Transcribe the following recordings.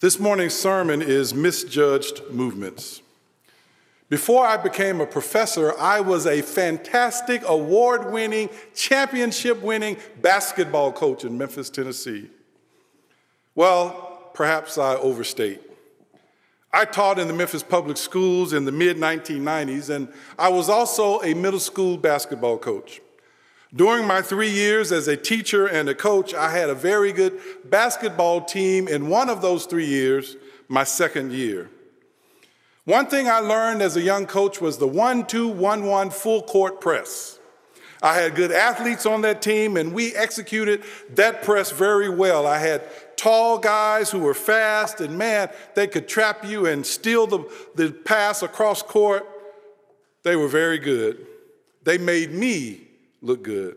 This morning's sermon is Misjudged Movements. Before I became a professor, I was a fantastic, award-winning, championship-winning basketball coach in Memphis, Tennessee. Well, perhaps I overstate. I taught in the Memphis public schools in the mid-1990s, and I was also a middle school basketball coach. During my 3 years as a teacher and a coach, I had a very good basketball team in one of those 3 years, my second year. One thing I learned as a young coach was the 1-2-1-1 full court press. I had good athletes on that team, and we executed that press very well. I had tall guys who were fast, and man, they could trap you and steal the pass across court. They were very good. They made me look good.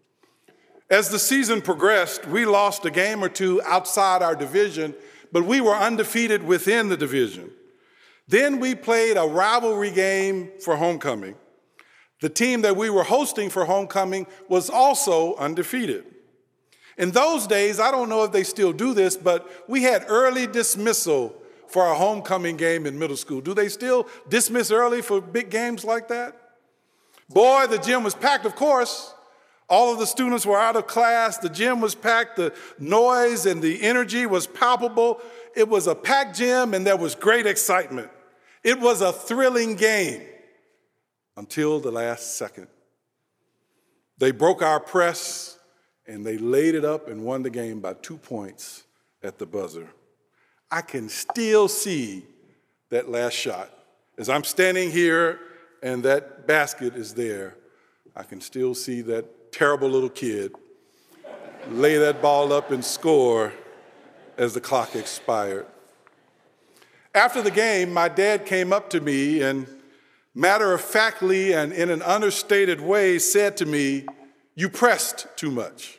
As the season progressed, we lost a game or two outside our division, but we were undefeated within the division. Then we played a rivalry game for homecoming. The team that we were hosting for homecoming was also undefeated. In those days, I don't know if they still do this, but we had early dismissal for our homecoming game in middle school. Do they still dismiss early for big games like that? Boy, the gym was packed, of course. All of the students were out of class. The gym was packed. The noise and the energy was palpable. It was a packed gym, and there was great excitement. It was a thrilling game until the last second. They broke our press, and they laid it up and won the game by 2 points at the buzzer. I can still see that last shot. As I'm standing here and that basket is there, I can still see that terrible little kid lay that ball up and score as the clock expired. After the game, my dad came up to me and matter-of-factly and in an understated way said to me, "You pressed too much."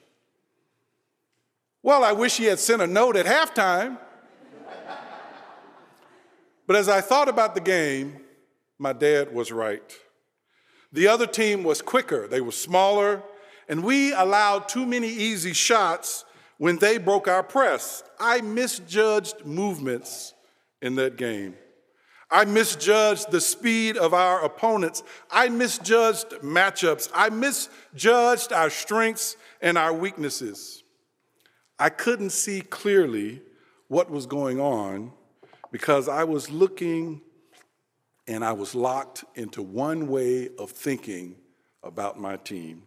Well, I wish he had sent a note at halftime. But as I thought about the game, my dad was right. The other team was quicker, they were smaller, and we allowed too many easy shots when they broke our press. I misjudged movements in that game. I misjudged the speed of our opponents. I misjudged matchups. I misjudged our strengths and our weaknesses. I couldn't see clearly what was going on because I was looking and I was locked into one way of thinking about my team.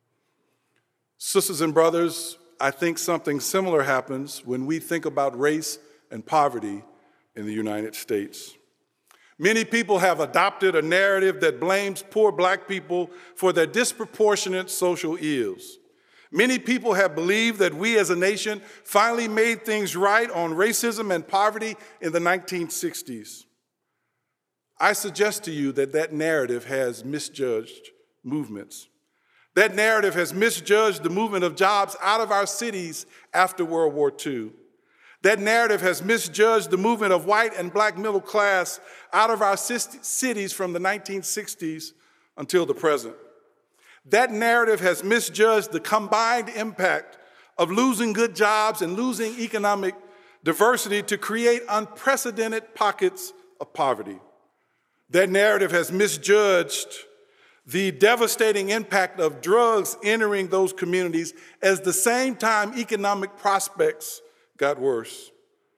Sisters and brothers, I think something similar happens when we think about race and poverty in the United States. Many people have adopted a narrative that blames poor black people for their disproportionate social ills. Many people have believed that we as a nation finally made things right on racism and poverty in the 1960s. I suggest to you that that narrative has misjudged movements. That narrative has misjudged the movement of jobs out of our cities after World War II. That narrative has misjudged the movement of white and black middle class out of our cities from the 1960s until the present. That narrative has misjudged the combined impact of losing good jobs and losing economic diversity to create unprecedented pockets of poverty. That narrative has misjudged the devastating impact of drugs entering those communities as the same time economic prospects got worse.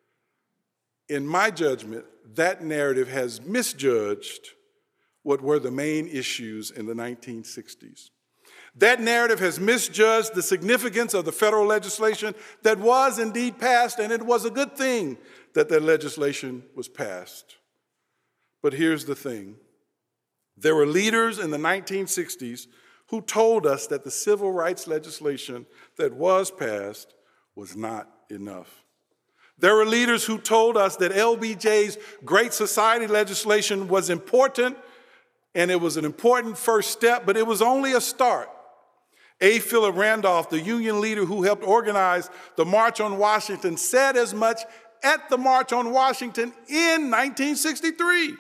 In my judgment, that narrative has misjudged what were the main issues in the 1960s. That narrative has misjudged the significance of the federal legislation that was indeed passed, and it was a good thing that that legislation was passed. But here's the thing. There were leaders in the 1960s who told us that the civil rights legislation that was passed was not enough. There were leaders who told us that LBJ's Great Society legislation was important, and it was an important first step, but it was only a start. A. Philip Randolph, the union leader who helped organize the March on Washington, said as much at the March on Washington in 1963.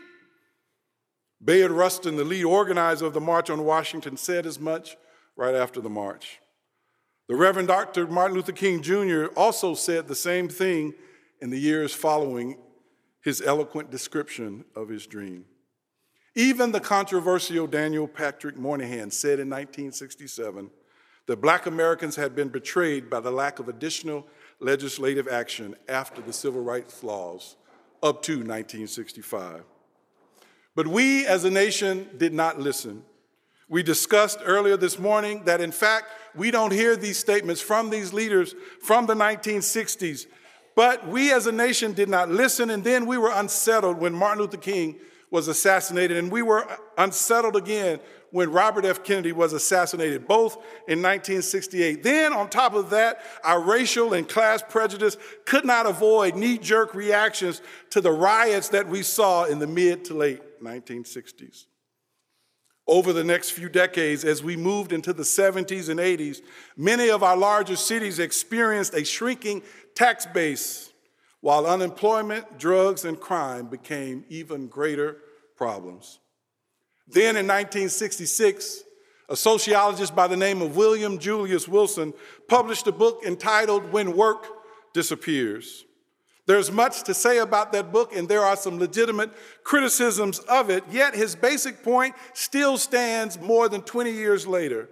Bayard Rustin, the lead organizer of the March on Washington, said as much right after the march. The Reverend Dr. Martin Luther King Jr. also said the same thing in the years following his eloquent description of his dream. Even the controversial Daniel Patrick Moynihan said in 1967 that Black Americans had been betrayed by the lack of additional legislative action after the civil rights laws up to 1965. But we as a nation did not listen. We discussed earlier this morning that in fact, we don't hear these statements from these leaders from the 1960s, but we as a nation did not listen, and then we were unsettled when Martin Luther King was assassinated, and we were unsettled again when Robert F. Kennedy was assassinated, both in 1968. Then, on top of that, our racial and class prejudice could not avoid knee-jerk reactions to the riots that we saw in the mid to late 1960s. Over the next few decades, as we moved into the 70s and 80s, many of our larger cities experienced a shrinking tax base, while unemployment, drugs, and crime became even greater problems. Then in 1966, a sociologist by the name of William Julius Wilson published a book entitled When Work Disappears. There's much to say about that book, and there are some legitimate criticisms of it, yet his basic point still stands more than 20 years later.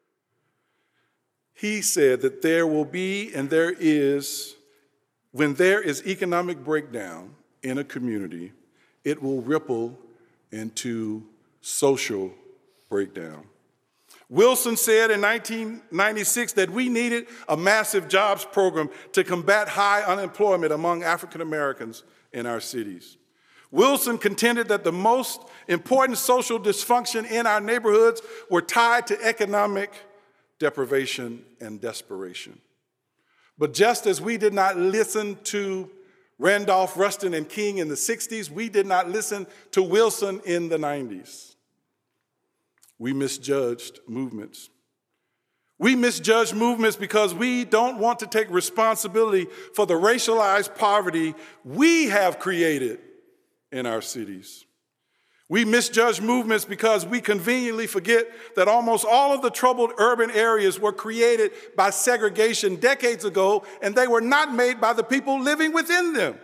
He said that there will be, and there is, when there is economic breakdown in a community, it will ripple into social breakdown. Wilson said in 1996 that we needed a massive jobs program to combat high unemployment among African Americans in our cities. Wilson contended that the most important social dysfunction in our neighborhoods were tied to economic deprivation and desperation. But just as we did not listen to Randolph, Rustin, and King in the 60s, we did not listen to Wilson in the 90s. We misjudged movements. We misjudge movements because we don't want to take responsibility for the racialized poverty we have created in our cities. We misjudge movements because we conveniently forget that almost all of the troubled urban areas were created by segregation decades ago, and they were not made by the people living within them.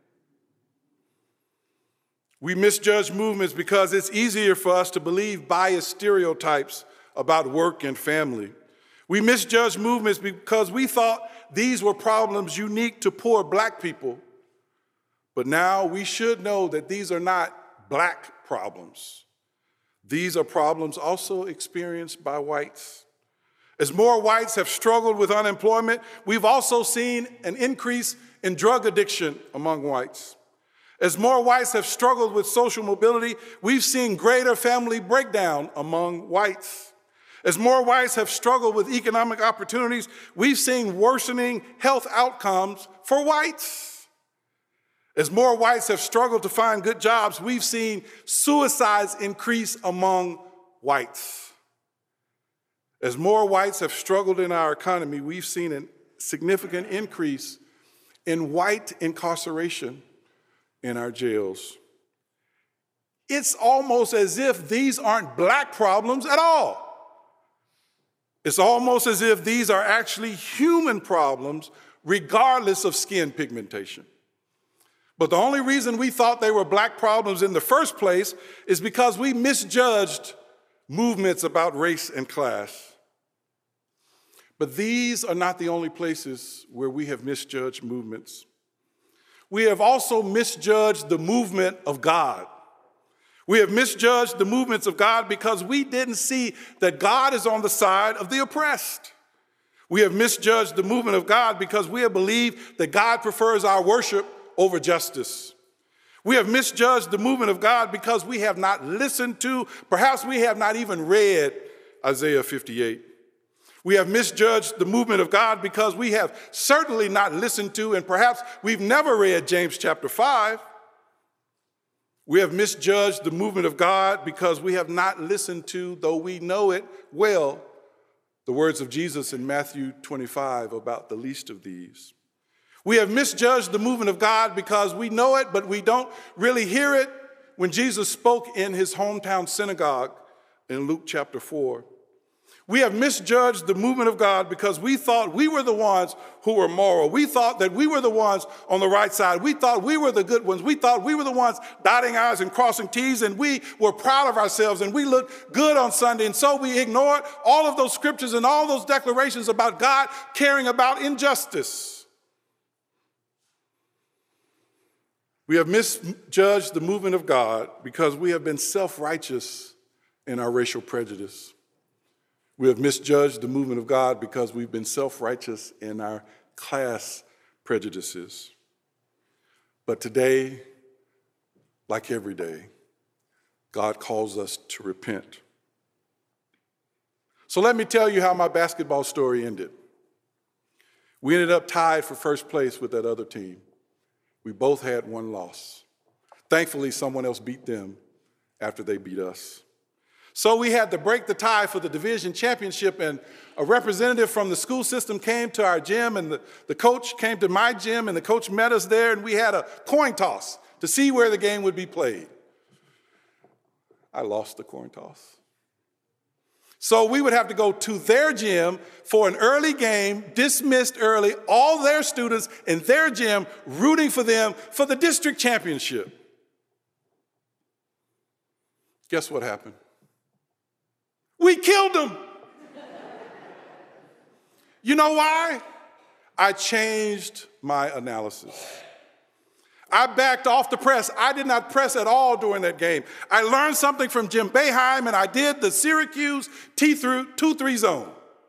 We misjudge movements because it's easier for us to believe biased stereotypes about work and family. We misjudge movements because we thought these were problems unique to poor Black people. But now we should know that these are not Black problems. These are problems also experienced by whites. As more whites have struggled with unemployment, we've also seen an increase in drug addiction among whites. As more whites have struggled with social mobility, we've seen greater family breakdown among whites. As more whites have struggled with economic opportunities, we've seen worsening health outcomes for whites. As more whites have struggled to find good jobs, we've seen suicides increase among whites. As more whites have struggled in our economy, we've seen a significant increase in white incarceration in our jails. It's almost as if these aren't Black problems at all. It's almost as if these are actually human problems, regardless of skin pigmentation. But the only reason we thought they were Black problems in the first place is because we misjudged movements about race and class. But these are not the only places where we have misjudged movements. We have also misjudged the movement of God. We have misjudged the movements of God because we didn't see that God is on the side of the oppressed. We have misjudged the movement of God because we have believed that God prefers our worship over justice. We have misjudged the movement of God because we have not listened to, perhaps we have not even read Isaiah 58. We have misjudged the movement of God because we have certainly not listened to, and perhaps we've never read James chapter 5. We have misjudged the movement of God because we have not listened to, though we know it well, the words of Jesus in Matthew 25 about the least of these. We have misjudged the movement of God because we know it, but we don't really hear it when Jesus spoke in his hometown synagogue in Luke chapter 4. We have misjudged the movement of God because we thought we were the ones who were moral. We thought that we were the ones on the right side. We thought we were the good ones. We thought we were the ones dotting I's and crossing T's, and we were proud of ourselves, and we looked good on Sunday. And so we ignored all of those scriptures and all those declarations about God caring about injustice. We have misjudged the movement of God because we have been self-righteous in our racial prejudice. We have misjudged the movement of God because we've been self-righteous in our class prejudices. But today, like every day, God calls us to repent. So let me tell you how my basketball story ended. We ended up tied for first place with that other team. We both had one loss. Thankfully, someone else beat them after they beat us. So we had to break the tie for the division championship, and a representative from the school system came to our gym, and the coach came to my gym, and the coach met us there, and we had a coin toss to see where the game would be played. I lost the coin toss. So we would have to go to their gym for an early game, dismissed early, all their students in their gym rooting for them for the district championship. Guess what happened? We killed them. You know why? I changed my analysis. I backed off the press. I did not press at all during that game. I learned something from Jim Boeheim, and I did the Syracuse 2-3 zone.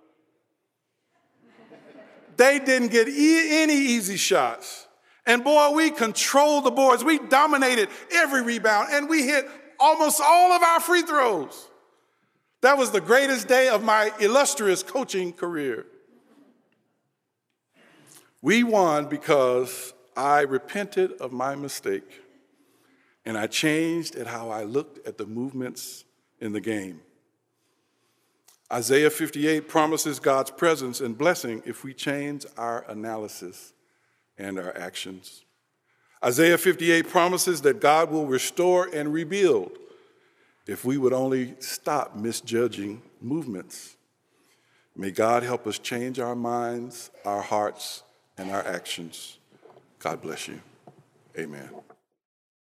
They didn't get any easy shots. And boy, we controlled the boards. We dominated every rebound, and we hit almost all of our free throws. That was the greatest day of my illustrious coaching career. We won because I repented of my mistake, and I changed at how I looked at the movements in the game. Isaiah 58 promises God's presence and blessing if we change our analysis and our actions. Isaiah 58 promises that God will restore and rebuild if we would only stop misjudging movements. May God help us change our minds, our hearts, and our actions. God bless you. Amen.